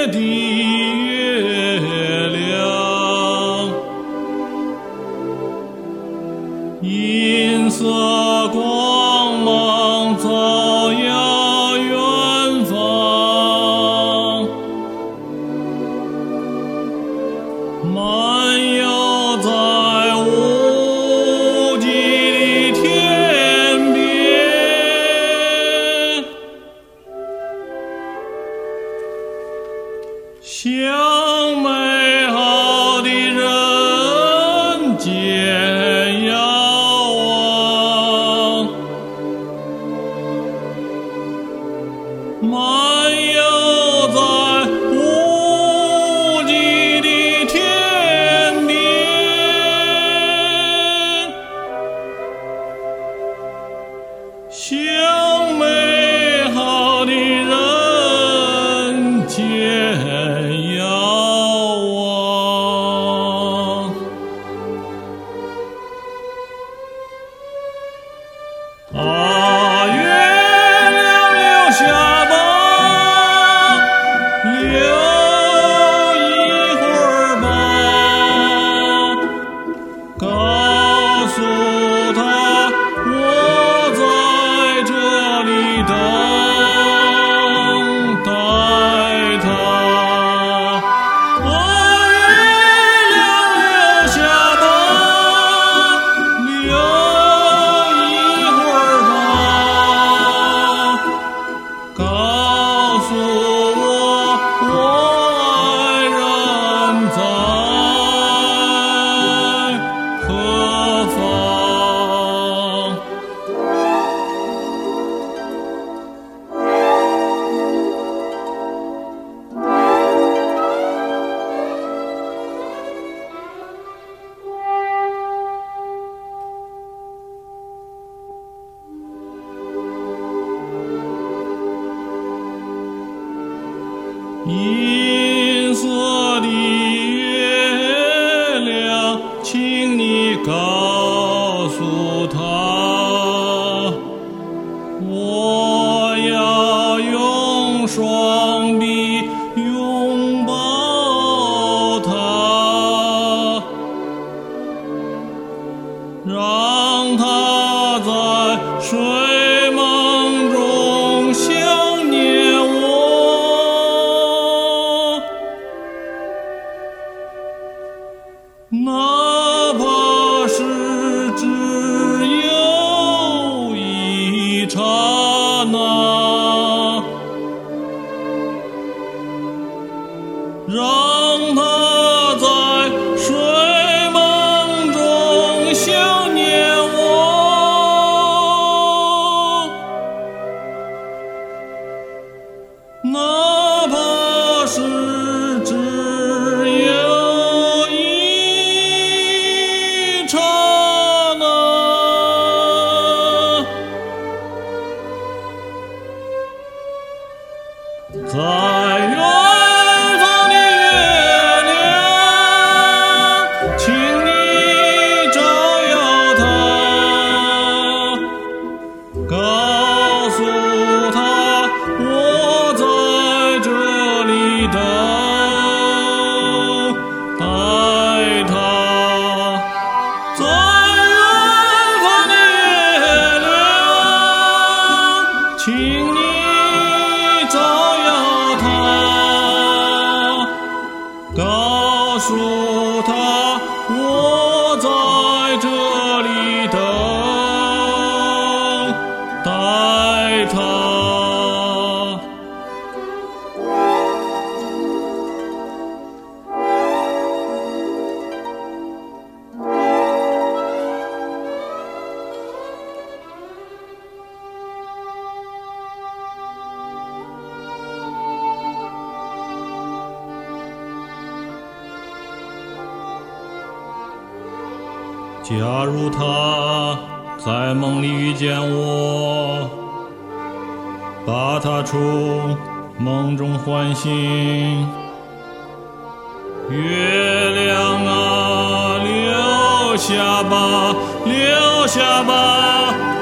的月亮，银色光芒照耀远方，漫游在无际的天边，向美好的人间遥望，漫游在无际的天边，向美好的人间遥望。月亮留下吧，留一会儿吧，告诉他我在这里等待他。月亮留下吧，留一会儿吧，告诉我爱人在何方。银色的月亮，请你告诉他，我要用双臂拥抱他，让他在睡梦中想念我。哪怕是只有一刹那，让他在睡梦中想念我。哪怕是只有一刹那，在远方的月亮，请你照耀它，告诉他我在这里等待他。在远方的月亮，请你照耀它，告诉他我在这里等待他。假如他在梦里遇见我，把他从梦中唤醒，月亮啊，留下吧，留下吧。